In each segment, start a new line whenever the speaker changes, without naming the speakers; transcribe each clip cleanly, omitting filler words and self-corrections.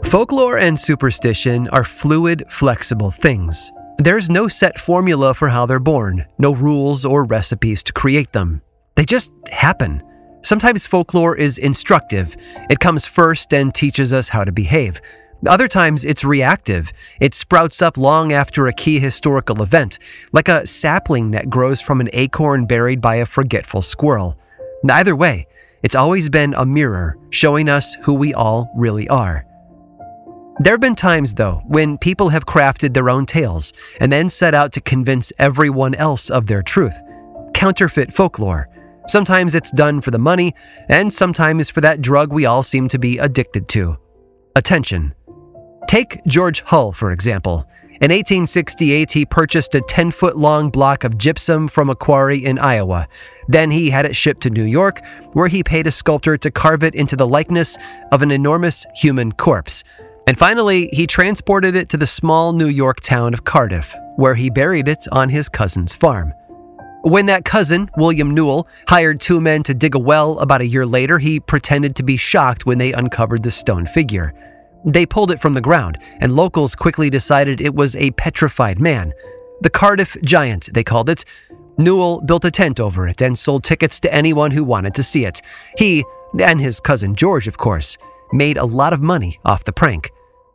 Folklore and superstition are fluid, flexible things. There's no set formula for how they're born, no rules or recipes to create them. They just happen. Sometimes folklore is instructive. It comes first and teaches us how to behave. Other times it's reactive. It sprouts up long after a key historical event, like a sapling that grows from an acorn buried by a forgetful squirrel. Either way, it's always been a mirror showing us who we all really are. There have been times, though, when people have crafted their own tales and then set out to convince everyone else of their truth. Counterfeit folklore. Sometimes it's done for the money, and sometimes for that drug we all seem to be addicted to: attention. Take George Hull, for example. In 1868, he purchased a 10-foot-long block of gypsum from a quarry in Iowa. Then he had it shipped to New York, where he paid a sculptor to carve it into the likeness of an enormous human corpse. And finally, he transported it to the small New York town of Cardiff, where he buried it on his cousin's farm. When that cousin, William Newell, hired 2 men to dig a well about a year later, he pretended to be shocked when they uncovered the stone figure. They pulled it from the ground, and locals quickly decided it was a petrified man. The Cardiff Giant, they called it. Newell built a tent over it and sold tickets to anyone who wanted to see it. He, and his cousin George, of course, made a lot of money off the prank.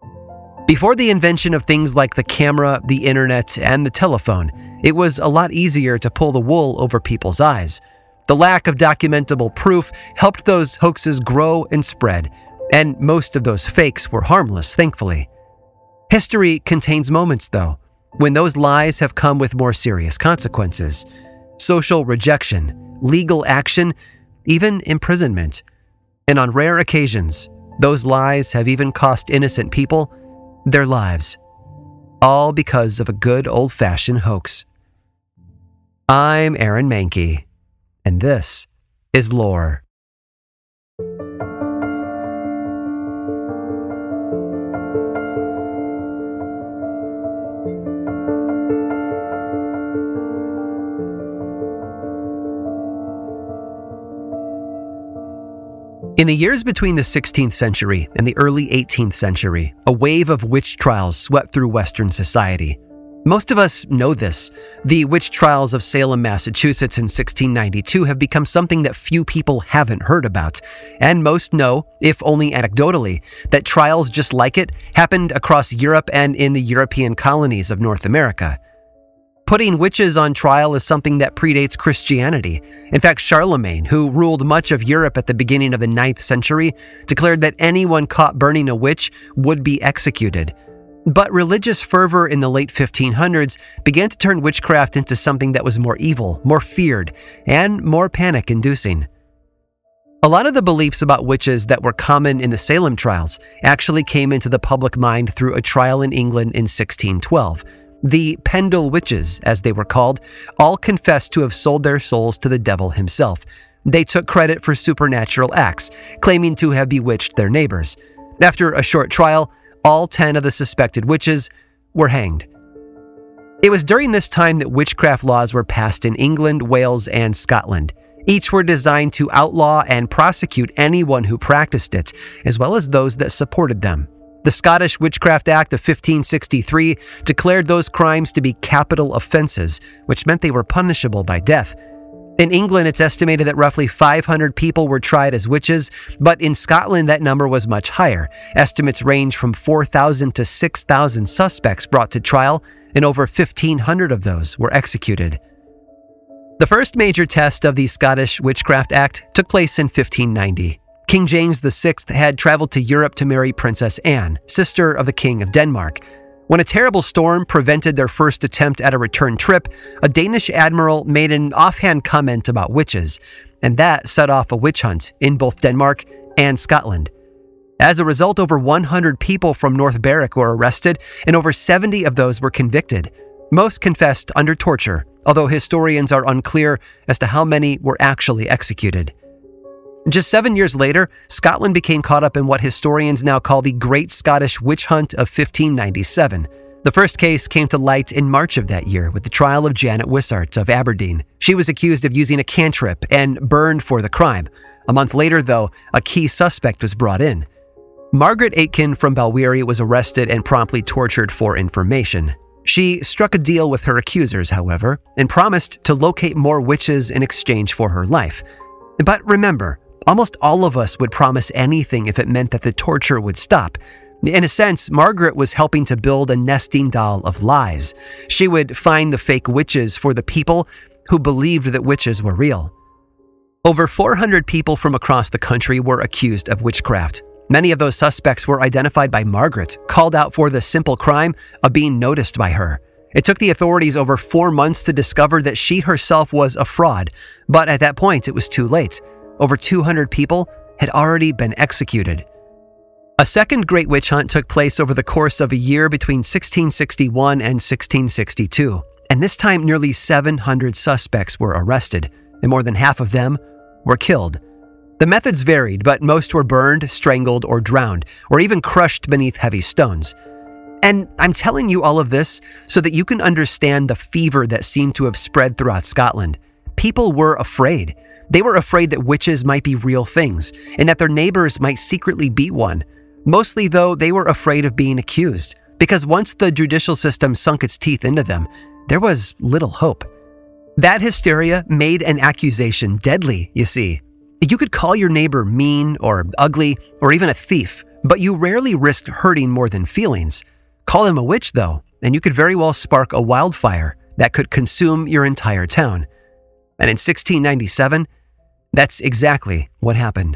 Before the invention of things like the camera, the internet, and the telephone, it was a lot easier to pull the wool over people's eyes. The lack of documentable proof helped those hoaxes grow and spread, and most of those fakes were harmless, thankfully. History contains moments, though, when those lies have come with more serious consequences: social rejection, legal action, even imprisonment. And on rare occasions, those lies have even cost innocent people their lives, all because of a good old-fashioned hoax. I'm Aaron Mahnke, and this is Lore. In the years between the 16th century and the early 18th century, a wave of witch trials swept through Western society. Most of us know this. The witch trials of Salem, Massachusetts in 1692 have become something that few people haven't heard about. And most know, if only anecdotally, that trials just like it happened across Europe and in the European colonies of North America. Putting witches on trial is something that predates Christianity. In fact, Charlemagne, who ruled much of Europe at the beginning of the 9th century, declared that anyone caught burning a witch would be executed. But religious fervor in the late 1500s began to turn witchcraft into something that was more evil, more feared, and more panic-inducing. A lot of the beliefs about witches that were common in the Salem trials actually came into the public mind through a trial in England in 1612. The Pendle witches, as they were called, all confessed to have sold their souls to the devil himself. They took credit for supernatural acts, claiming to have bewitched their neighbors. After a short trial, all 10 of the suspected witches were hanged. It was during this time that witchcraft laws were passed in England, Wales, and Scotland. Each were designed to outlaw and prosecute anyone who practiced it, as well as those that supported them. The Scottish Witchcraft Act of 1563 declared those crimes to be capital offenses, which meant they were punishable by death. In England, it's estimated that roughly 500 people were tried as witches, but in Scotland, that number was much higher. Estimates range from 4,000 to 6,000 suspects brought to trial, and over 1,500 of those were executed. The first major test of the Scottish Witchcraft Act took place in 1590. King James VI had traveled to Europe to marry Princess Anne, sister of the King of Denmark. When a terrible storm prevented their first attempt at a return trip, a Danish admiral made an offhand comment about witches, and that set off a witch hunt in both Denmark and Scotland. As a result, over 100 people from North Berwick were arrested, and over 70 of those were convicted. Most confessed under torture, although historians are unclear as to how many were actually executed. Just 7 years later, Scotland became caught up in what historians now call the Great Scottish Witch Hunt of 1597. The first case came to light in March of that year with the trial of Janet Wishart of Aberdeen. She was accused of using a cantrip and burned for the crime. A month later, though, a key suspect was brought in. Margaret Aitken from Balwearie was arrested and promptly tortured for information. She struck a deal with her accusers, however, and promised to locate more witches in exchange for her life. But remember, almost all of us would promise anything if it meant that the torture would stop. In a sense, Margaret was helping to build a nesting doll of lies. She would find the fake witches for the people who believed that witches were real. Over 400 people from across the country were accused of witchcraft. Many of those suspects were identified by Margaret, called out for the simple crime of being noticed by her. It took the authorities over 4 months to discover that she herself was a fraud, but at that point it was too late. Over 200 people had already been executed. A second Great Witch Hunt took place over the course of a year between 1661 and 1662, and this time nearly 700 suspects were arrested, and more than half of them were killed. The methods varied, but most were burned, strangled, or drowned, or even crushed beneath heavy stones. And I'm telling you all of this so that you can understand the fever that seemed to have spread throughout Scotland. People were afraid. They were afraid that witches might be real things, and that their neighbors might secretly be one. Mostly, though, they were afraid of being accused, because once the judicial system sunk its teeth into them, there was little hope. That hysteria made an accusation deadly, you see. You could call your neighbor mean or ugly or even a thief, but you rarely risked hurting more than feelings. Call him a witch, though, and you could very well spark a wildfire that could consume your entire town. And in 1697, that's exactly what happened.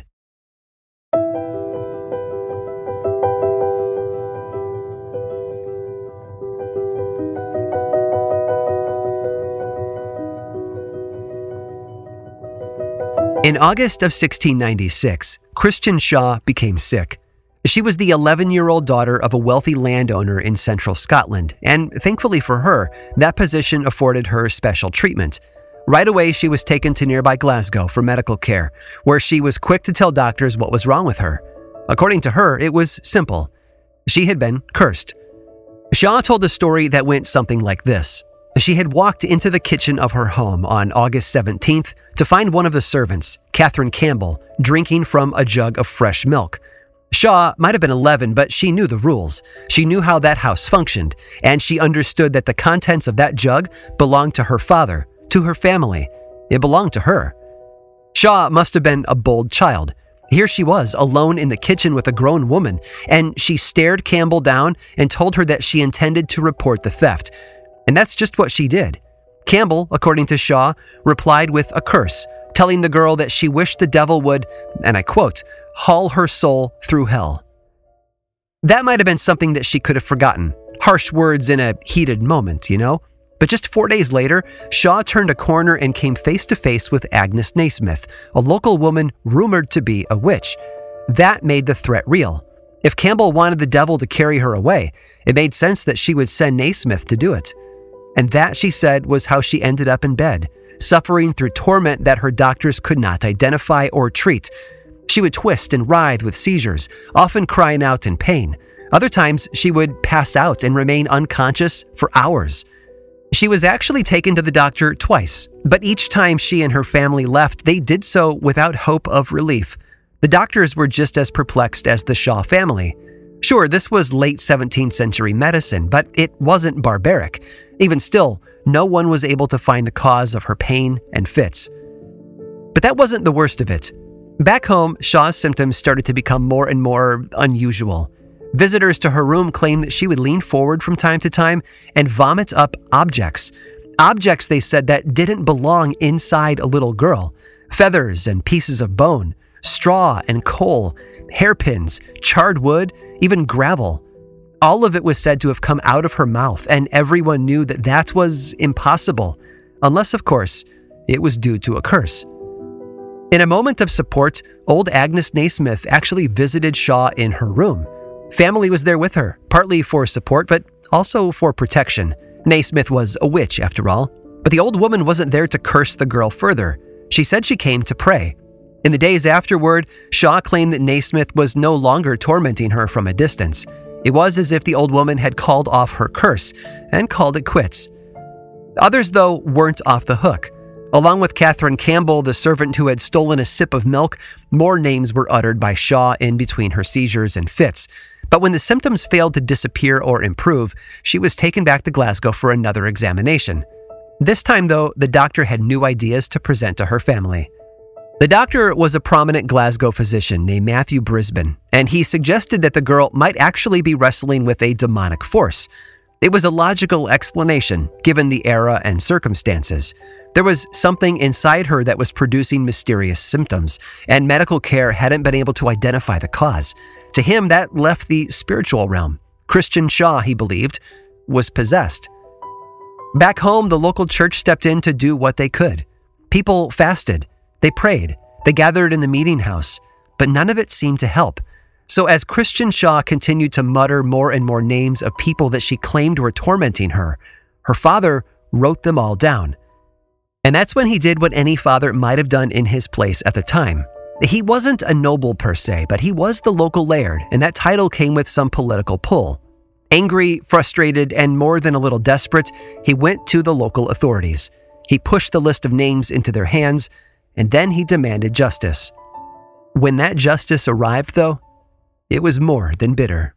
In August of 1696, Christian Shaw became sick. She was the 11-year-old daughter of a wealthy landowner in central Scotland, and thankfully for her, that position afforded her special treatment. Right away, she was taken to nearby Glasgow for medical care, where she was quick to tell doctors what was wrong with her. According to her, it was simple. She had been cursed. Shaw told a story that went something like this. She had walked into the kitchen of her home on August 17th to find one of the servants, Catherine Campbell, drinking from a jug of fresh milk. Shaw might have been 11, but she knew the rules. She knew how that house functioned, and she understood that the contents of that jug belonged to her father, to her family. It belonged to her. Shaw must have been a bold child. Here she was, alone in the kitchen with a grown woman, and she stared Campbell down and told her that she intended to report the theft. And that's just what she did. Campbell, according to Shaw, replied with a curse, telling the girl that she wished the devil would, and I quote, haul her soul through hell. That might have been something that she could have forgotten. Harsh words in a heated moment, you know? But just 4 days later, Shaw turned a corner and came face to face with Agnes Naismith, a local woman rumored to be a witch. That made the threat real. If Campbell wanted the devil to carry her away, it made sense that she would send Naismith to do it. And that, she said, was how she ended up in bed, suffering through torment that her doctors could not identify or treat. She would twist and writhe with seizures, often crying out in pain. Other times, she would pass out and remain unconscious for hours. She was actually taken to the doctor twice, but each time she and her family left, they did so without hope of relief. The doctors were just as perplexed as the Shaw family. Sure, this was late 17th century medicine, but it wasn't barbaric. Even still, no one was able to find the cause of her pain and fits. But that wasn't the worst of it. Back home, Shaw's symptoms started to become more and more unusual. Visitors to her room claimed that she would lean forward from time to time and vomit up objects. Objects, they said, that didn't belong inside a little girl. Feathers and pieces of bone, straw and coal, hairpins, charred wood, even gravel. All of it was said to have come out of her mouth, and everyone knew that that was impossible, unless, of course, it was due to a curse. In a moment of support, old Agnes Naismith actually visited Shaw in her room. Family was there with her, partly for support, but also for protection. Naismith was a witch, after all. But the old woman wasn't there to curse the girl further. She said she came to pray. In the days afterward, Shaw claimed that Naismith was no longer tormenting her from a distance. It was as if the old woman had called off her curse and called it quits. Others, though, weren't off the hook. Along with Catherine Campbell, the servant who had stolen a sip of milk, more names were uttered by Shaw in between her seizures and fits. But when the symptoms failed to disappear or improve, she was taken back to Glasgow for another examination. This time, though, the doctor had new ideas to present to her family. The doctor was a prominent Glasgow physician named Matthew Brisbane, and he suggested that the girl might actually be wrestling with a demonic force. It was a logical explanation, given the era and circumstances. There was something inside her that was producing mysterious symptoms, and medical care hadn't been able to identify the cause. To him, that left the spiritual realm. Christian Shaw, he believed, was possessed. Back home, the local church stepped in to do what they could. People fasted, they prayed, they gathered in the meeting house, but none of it seemed to help. So as Christian Shaw continued to mutter more and more names of people that she claimed were tormenting her, her father wrote them all down. And that's when he did what any father might have done in his place at the time. He wasn't a noble per se, but he was the local laird, and that title came with some political pull. Angry, frustrated, and more than a little desperate, he went to the local authorities. He pushed the list of names into their hands, and then he demanded justice. When that justice arrived, though, it was more than bitter.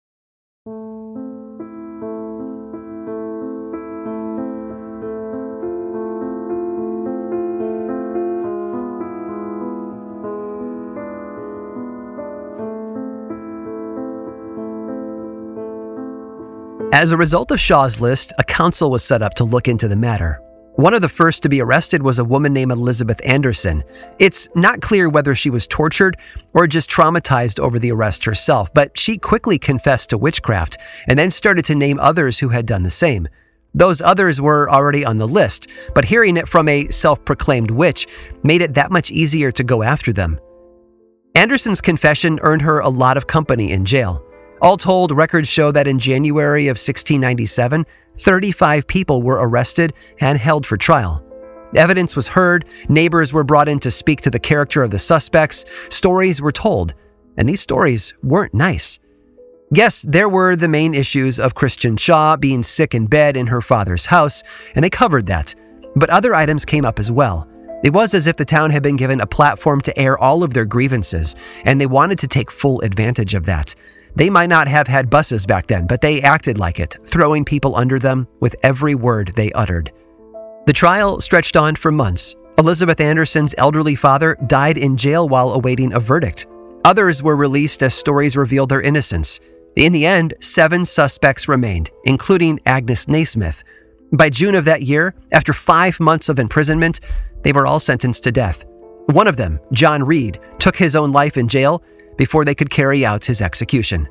As a result of Shaw's list, a council was set up to look into the matter. One of the first to be arrested was a woman named Elizabeth Anderson. It's not clear whether she was tortured or just traumatized over the arrest herself, but she quickly confessed to witchcraft and then started to name others who had done the same. Those others were already on the list, but hearing it from a self-proclaimed witch made it that much easier to go after them. Anderson's confession earned her a lot of company in jail. All told, records show that in January of 1697, 35 people were arrested and held for trial. Evidence was heard, neighbors were brought in to speak to the character of the suspects, stories were told, and these stories weren't nice. Yes, there were the main issues of Christian Shaw being sick in bed in her father's house, and they covered that, but other items came up as well. It was as if the town had been given a platform to air all of their grievances, and they wanted to take full advantage of that. They might not have had buses back then, but they acted like it, throwing people under them with every word they uttered. The trial stretched on for months. Elizabeth Anderson's elderly father died in jail while awaiting a verdict. Others were released as stories revealed their innocence. In the end, 7 suspects remained, including Agnes Naismith. By June of that year, after 5 months of imprisonment, they were all sentenced to death. One of them, John Reed, took his own life in jail before they could carry out his execution.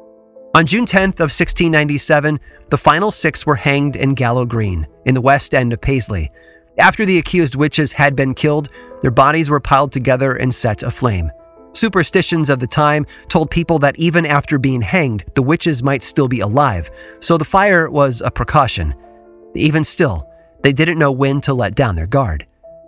On June 10th of 1697, the final 6 were hanged in Gallow Green, in the west end of Paisley. After the accused witches had been killed, their bodies were piled together and set aflame. Superstitions of the time told people that even after being hanged, the witches might still be alive, so the fire was a precaution. Even still, they didn't know when to let down their guard.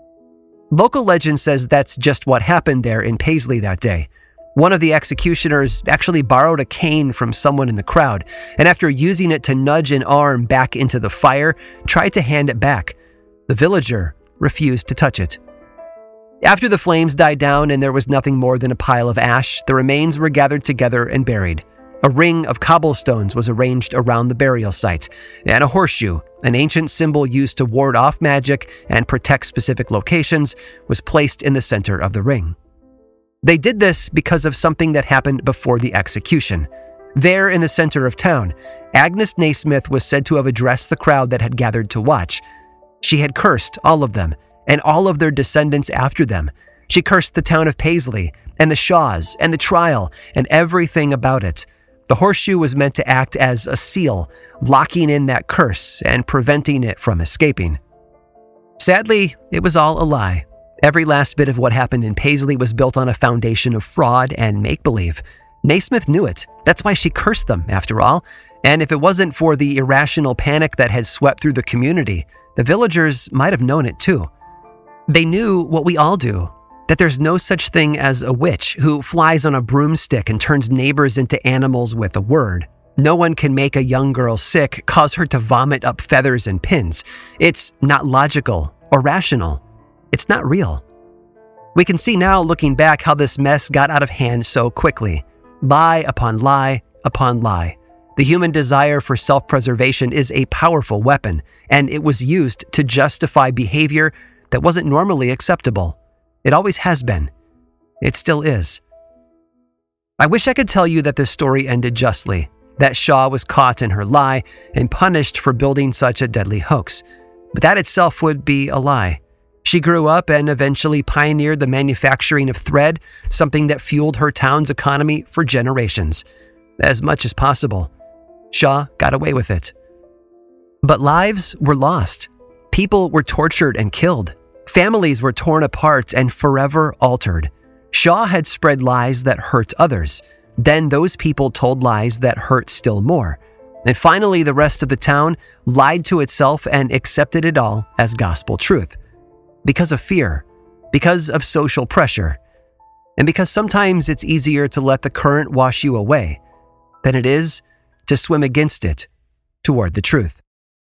Local legend says that's just what happened there in Paisley that day. One of the executioners actually borrowed a cane from someone in the crowd, and after using it to nudge an arm back into the fire, tried to hand it back. The villager refused to touch it. After the flames died down and there was nothing more than a pile of ash, the remains were gathered together and buried. A ring of cobblestones was arranged around the burial site, and a horseshoe, an ancient symbol used to ward off magic and protect specific locations, was placed in the center of the ring. They did this because of something that happened before the execution. There in the center of town, Agnes Naismith was said to have addressed the crowd that had gathered to watch. She had cursed all of them, and all of their descendants after them. She cursed the town of Paisley, and the Shaws, and the trial, and everything about it. The horseshoe was meant to act as a seal, locking in that curse and preventing it from escaping. Sadly, it was all a lie. Every last bit of what happened in Paisley was built on a foundation of fraud and make-believe. Naismith knew it. That's why she cursed them, after all. And if it wasn't for the irrational panic that had swept through the community, the villagers might have known it too. They knew what we all do, that there's no such thing as a witch who flies on a broomstick and turns neighbors into animals with a word. No one can make a young girl sick, cause her to vomit up feathers and pins. It's not logical, or rational. It's not real. We can see now, looking back, how this mess got out of hand so quickly. Lie upon lie upon lie. The human desire for self-preservation is a powerful weapon, and it was used to justify behavior that wasn't normally acceptable. It always has been. It still is. I wish I could tell you that this story ended justly, that Shaw was caught in her lie and punished for building such a deadly hoax. But that itself would be a lie. She grew up and eventually pioneered the manufacturing of thread, something that fueled her town's economy for generations. As much as possible, Shaw got away with it. But lives were lost. People were tortured and killed. Families were torn apart and forever altered. Shaw had spread lies that hurt others. Then those people told lies that hurt still more. And finally, the rest of the town lied to itself and accepted it all as gospel truth. Because of fear, because of social pressure, and because sometimes it's easier to let the current wash you away than it is to swim against it toward the truth.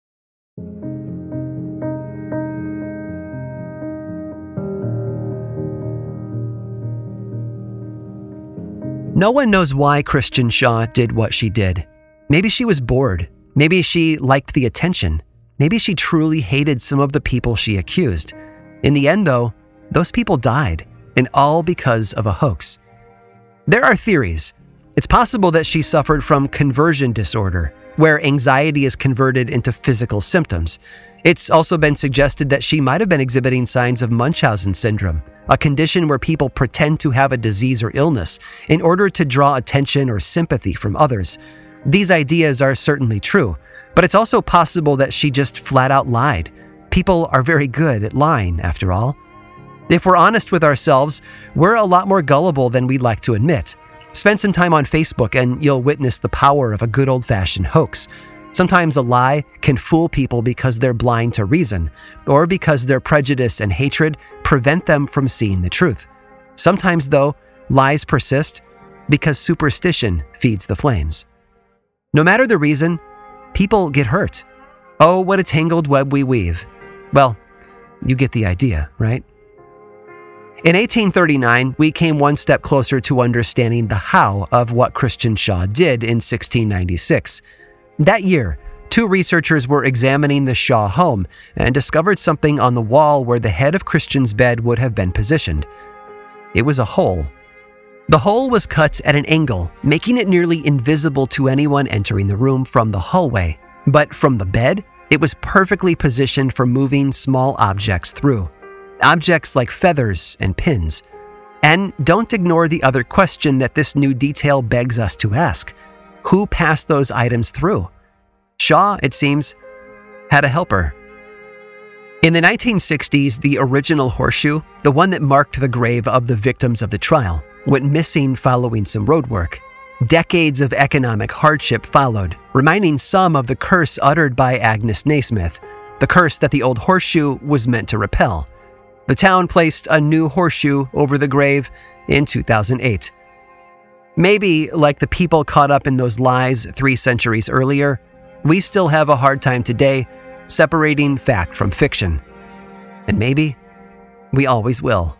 No one knows why Christian Shaw did what she did. Maybe she was bored. Maybe she liked the attention. Maybe she truly hated some of the people she accused. In the end, though, those people died, and all because of a hoax. There are theories. It's possible that she suffered from conversion disorder, where anxiety is converted into physical symptoms. It's also been suggested that she might have been exhibiting signs of Munchausen syndrome, a condition where people pretend to have a disease or illness in order to draw attention or sympathy from others. These ideas are certainly true, but it's also possible that she just flat out lied. People are very good at lying, after all. If we're honest with ourselves, we're a lot more gullible than we'd like to admit. Spend some time on Facebook and you'll witness the power of a good old-fashioned hoax. Sometimes a lie can fool people because they're blind to reason, or because their prejudice and hatred prevent them from seeing the truth. Sometimes, though, lies persist because superstition feeds the flames. No matter the reason, people get hurt. Oh, what a tangled web we weave. Well, you get the idea, right? In 1839, we came one step closer to understanding the how of what Christian Shaw did in 1696. That year, 2 researchers were examining the Shaw home and discovered something on the wall where the head of Christian's bed would have been positioned. It was a hole. The hole was cut at an angle, making it nearly invisible to anyone entering the room from the hallway. But from the bed, it was perfectly positioned for moving small objects through. Objects like feathers and pins. And don't ignore the other question that this new detail begs us to ask. Who passed those items through? Shaw, it seems, had a helper. In the 1960s, the original horseshoe, the one that marked the grave of the victims of the trial, went missing following some road work. Decades of economic hardship followed, reminding some of the curse uttered by Agnes Naismith, the curse that the old horseshoe was meant to repel. The town placed a new horseshoe over the grave in 2008. Maybe, like the people caught up in those lies 3 centuries earlier, we still have a hard time today separating fact from fiction. And maybe we always will.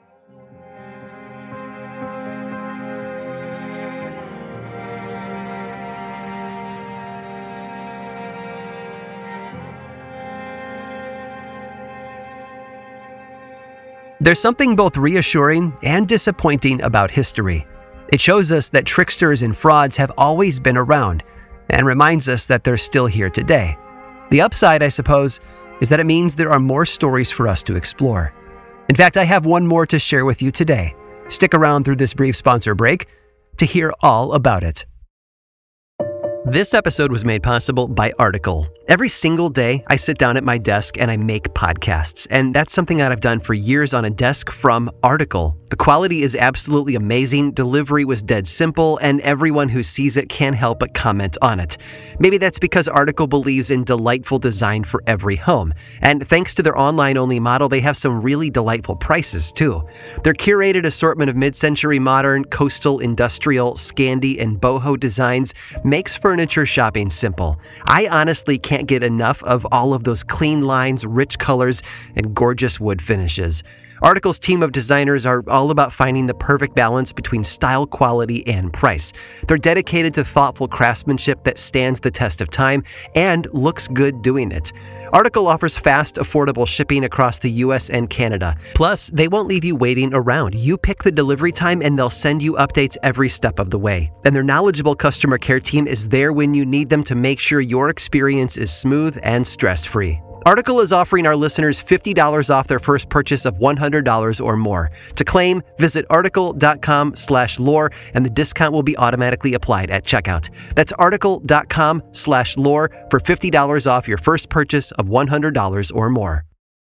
There's something both reassuring and disappointing about history. It shows us that tricksters and frauds have always been around, and reminds us that they're still here today. The upside, I suppose, is that it means there are more stories for us to explore. In fact, I have one more to share with you today. Stick around through this brief sponsor break to hear all about it. This episode was made possible by Article. Every single day, I sit down at my desk and I make podcasts, and that's something that I've done for years on a desk from Article. The quality is absolutely amazing, delivery was dead simple, and everyone who sees it can't help but comment on it. Maybe that's because Article believes in delightful design for every home, and thanks to their online-only model, they have some really delightful prices, too. Their curated assortment of mid-century modern, coastal, industrial, Scandi, and boho designs makes furniture shopping simple. I honestly can't can't get enough of all of those clean lines, rich colors, and gorgeous wood finishes. Article's team of designers are all about finding the perfect balance between style, quality, and price. They're dedicated to thoughtful craftsmanship that stands the test of time and looks good doing it. Article offers fast, affordable shipping across the US and Canada. Plus, they won't leave you waiting around. You pick the delivery time and they'll send you updates every step of the way. And their knowledgeable customer care team is there when you need them to make sure your experience is smooth and stress-free. Article is offering our listeners $50 off their first purchase of $100 or more. To claim, visit article.com/lore and the discount will be automatically applied at checkout. That's article.com/lore for $50 off your first purchase of $100 or more.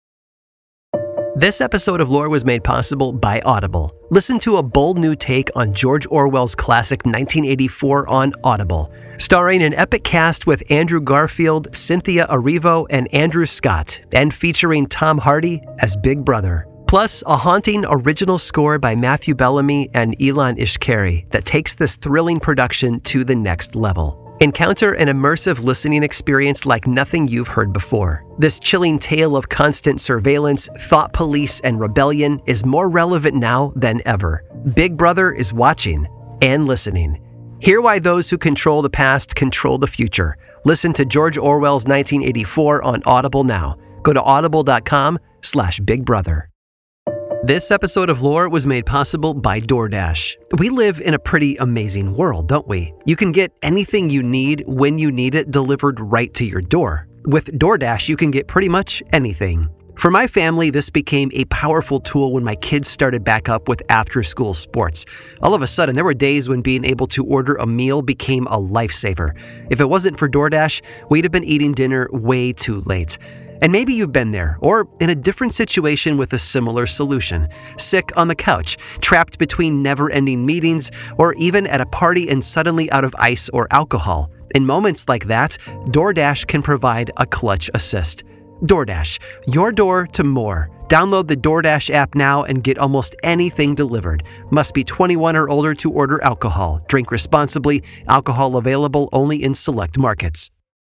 This episode of Lore was made possible by Audible. Listen to a bold new take on George Orwell's classic 1984 on Audible. Starring an epic cast with Andrew Garfield, Cynthia Erivo, and Andrew Scott, and featuring Tom Hardy as Big Brother. Plus, a haunting original score by Matthew Bellamy and Ilan Ishkari that takes this thrilling production to the next level. Encounter an immersive listening experience like nothing you've heard before. This chilling tale of constant surveillance, thought police, and rebellion is more relevant now than ever. Big Brother is watching and listening. Hear why those who control the past control the future. Listen to George Orwell's 1984 on Audible now. Go to audible.com/bigbrother. This episode of Lore was made possible by DoorDash. We live in a pretty amazing world, don't we? You can get anything you need when you need it delivered right to your door. With DoorDash, you can get pretty much anything. For my family, this became a powerful tool when my kids started back up with after-school sports. All of a sudden, there were days when being able to order a meal became a lifesaver. If it wasn't for DoorDash, we'd have been eating dinner way too late. And maybe you've been there, or in a different situation with a similar solution. Sick on the couch, trapped between never-ending meetings, or even at a party and suddenly out of ice or alcohol. In moments like that, DoorDash can provide a clutch assist. DoorDash, your door to more. Download the DoorDash app now and get almost anything delivered. Must be 21 or older to order alcohol. Drink responsibly. Alcohol available only in select markets.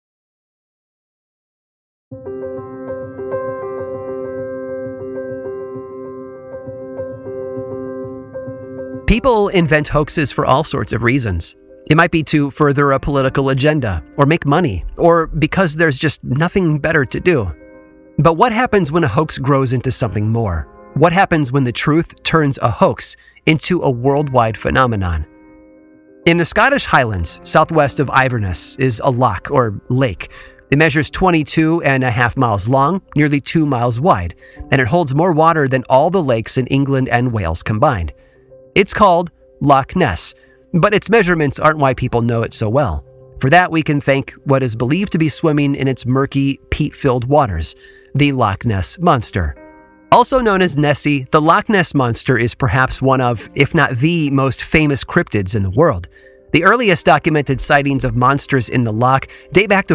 People invent hoaxes for all sorts of reasons. It might be to further a political agenda, or make money, or because there's just nothing better to do. But what happens when a hoax grows into something more? What happens when the truth turns a hoax into a worldwide phenomenon? In the Scottish Highlands, southwest of Inverness, is a loch, or lake. It measures 22.5 miles long, nearly 2 miles wide, and it holds more water than all the lakes in England and Wales combined. It's called Loch Ness, but its measurements aren't why people know it so well. For that, we can thank what is believed to be swimming in its murky, peat-filled waters, the Loch Ness Monster. Also known as Nessie, the Loch Ness Monster is perhaps one of, if not the most famous cryptids in the world. The earliest documented sightings of monsters in the loch date back to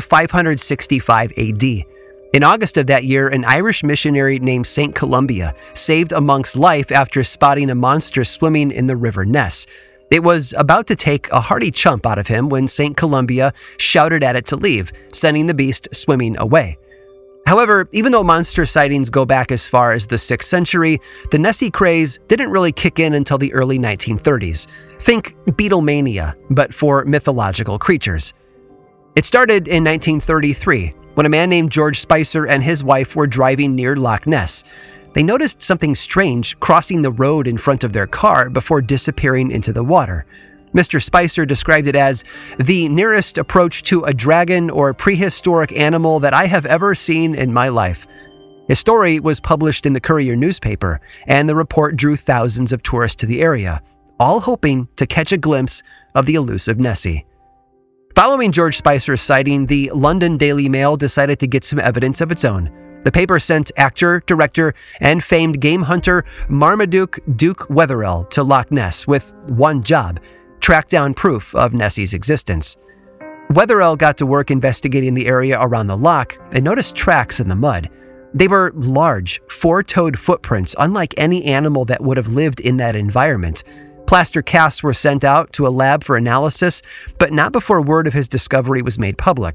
565 AD. In August of that year, an Irish missionary named St. Columba saved a monk's life after spotting a monster swimming in the River Ness. It was about to take a hearty chump out of him when St. Columba shouted at it to leave, sending the beast swimming away. However, even though monster sightings go back as far as the 6th century, the Nessie craze didn't really kick in until the early 1930s. Think Beatlemania, but for mythological creatures. It started in 1933, when a man named George Spicer and his wife were driving near Loch Ness. They noticed something strange crossing the road in front of their car before disappearing into the water. Mr. Spicer described it as the nearest approach to a dragon or prehistoric animal that I have ever seen in my life. His story was published in the Courier newspaper, and the report drew thousands of tourists to the area, all hoping to catch a glimpse of the elusive Nessie. Following George Spicer's sighting, the London Daily Mail decided to get some evidence of its own. The paper sent actor, director, and famed game hunter Marmaduke Duke Wetherell to Loch Ness with one job: track down proof of Nessie's existence. Wetherell got to work investigating the area around the loch and noticed tracks in the mud. They were large, four-toed footprints, unlike any animal that would have lived in that environment. Plaster casts were sent out to a lab for analysis, but not before word of his discovery was made public.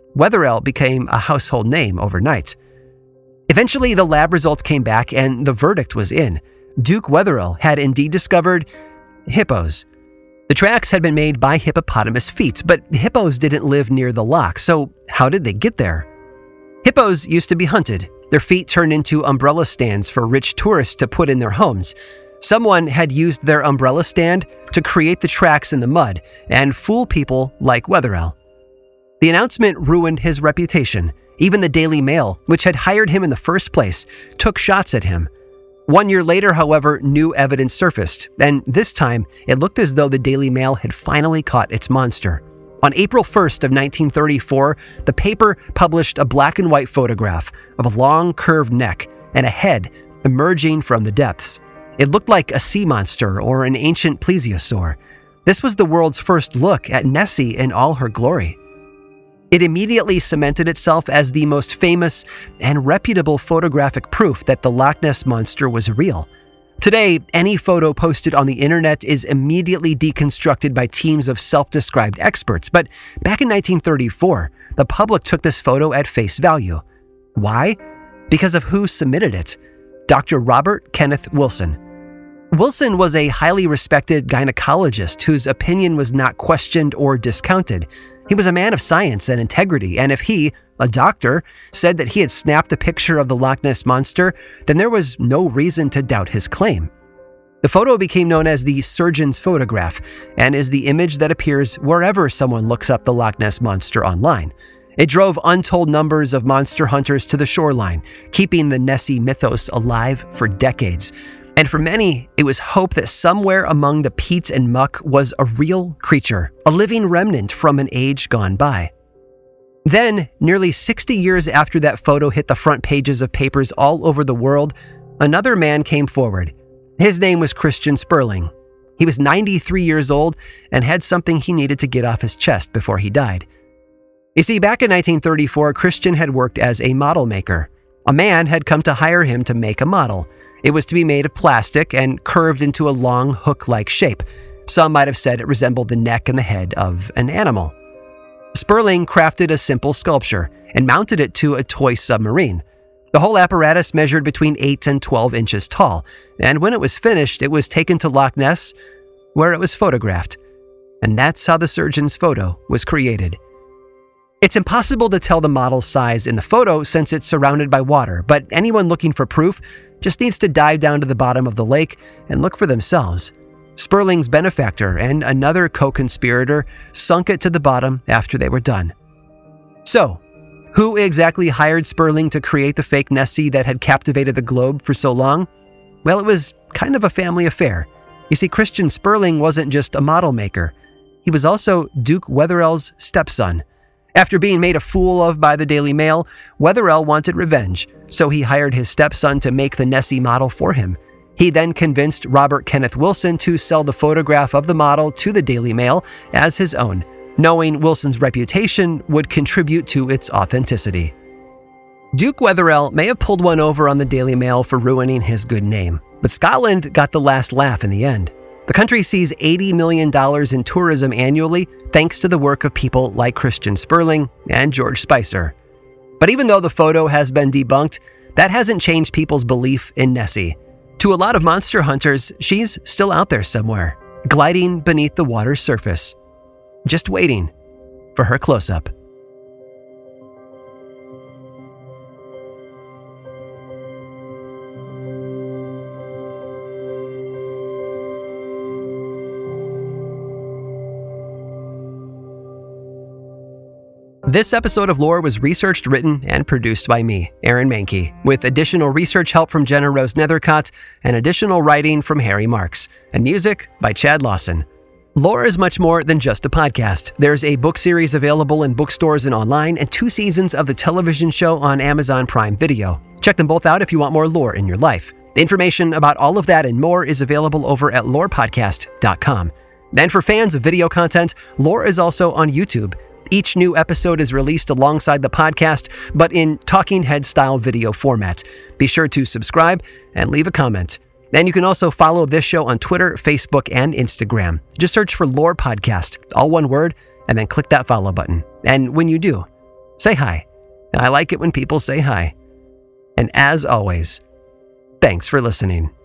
Wetherell became a household name overnight. Eventually, the lab results came back and the verdict was in. Duke Wetherell had indeed discovered hippos. The tracks had been made by hippopotamus feet, but hippos didn't live near the loch, so how did they get there? Hippos used to be hunted. Their feet turned into umbrella stands for rich tourists to put in their homes. Someone had used their umbrella stand to create the tracks in the mud and fool people like Wetherell. The announcement ruined his reputation. Even the Daily Mail, which had hired him in the first place, took shots at him. 1 year later, however, new evidence surfaced, and this time it looked as though the Daily Mail had finally caught its monster. On April 1st of 1934, the paper published a black and white photograph of a long curved neck and a head emerging from the depths. It looked like a sea monster or an ancient plesiosaur. This was the world's first look at Nessie in all her glory. It immediately cemented itself as the most famous and reputable photographic proof that the Loch Ness Monster was real. Today, any photo posted on the internet is immediately deconstructed by teams of self-described experts, but back in 1934, the public took this photo at face value. Why? Because of who submitted it. Dr. Robert Kenneth Wilson. Wilson was a highly respected gynecologist whose opinion was not questioned or discounted. He was a man of science and integrity, and if he, a doctor, said that he had snapped a picture of the Loch Ness Monster, then there was no reason to doubt his claim. The photo became known as the surgeon's photograph and is the image that appears wherever someone looks up the Loch Ness Monster online. It drove untold numbers of monster hunters to the shoreline, keeping the Nessie mythos alive for decades. And for many, it was hope that somewhere among the peat and muck was a real creature, a living remnant from an age gone by. Then, nearly 60 years after that photo hit the front pages of papers all over the world, another man came forward. His name was Christian Sperling. He was 93 years old and had something he needed to get off his chest before he died. You see, back in 1934, Christian had worked as a model maker. A man had come to hire him to make a model. It was to be made of plastic and curved into a long hook-like shape. Some might have said it resembled the neck and the head of an animal. Sperling crafted a simple sculpture and mounted it to a toy submarine. The whole apparatus measured between 8 and 12 inches tall, and when it was finished, it was taken to Loch Ness, where it was photographed. And that's how the surgeon's photo was created. It's impossible to tell the model's size in the photo since it's surrounded by water, but anyone looking for proof just needs to dive down to the bottom of the lake and look for themselves. Sperling's benefactor and another co-conspirator sunk it to the bottom after they were done. So, who exactly hired Sperling to create the fake Nessie that had captivated the globe for so long? Well, it was kind of a family affair. You see, Christian Sperling wasn't just a model maker. He was also Duke Wetherell's stepson. After being made a fool of by the Daily Mail, Wetherell wanted revenge, so he hired his stepson to make the Nessie model for him. He then convinced Robert Kenneth Wilson to sell the photograph of the model to the Daily Mail as his own, knowing Wilson's reputation would contribute to its authenticity. Duke Wetherell may have pulled one over on the Daily Mail for ruining his good name, but Scotland got the last laugh in the end. The country sees $80 million in tourism annually thanks to the work of people like Christian Sperling and George Spicer. But even though the photo has been debunked, that hasn't changed people's belief in Nessie. To a lot of monster hunters, she's still out there somewhere, gliding beneath the water's surface, just waiting for her close-up. This episode of Lore was researched, written, and produced by me, Aaron Mahnke, with additional research help from Jenna Rose Nethercott and additional writing from Harry Marks, and music by Chad Lawson. Lore is much more than just a podcast. There's a book series available in bookstores and online, and 2 seasons of the television show on Amazon Prime Video. Check them both out if you want more lore in your life. The information about all of that and more is available over at lorepodcast.com. And for fans of video content, Lore is also on YouTube. Each new episode is released alongside the podcast, but in talking head-style video format. Be sure to subscribe and leave a comment. And you can also follow this show on Twitter, Facebook, and Instagram. Just search for Lore Podcast, all one word, and then click that follow button. And when you do, Say hi. I like it when people say hi. And as always, thanks for listening.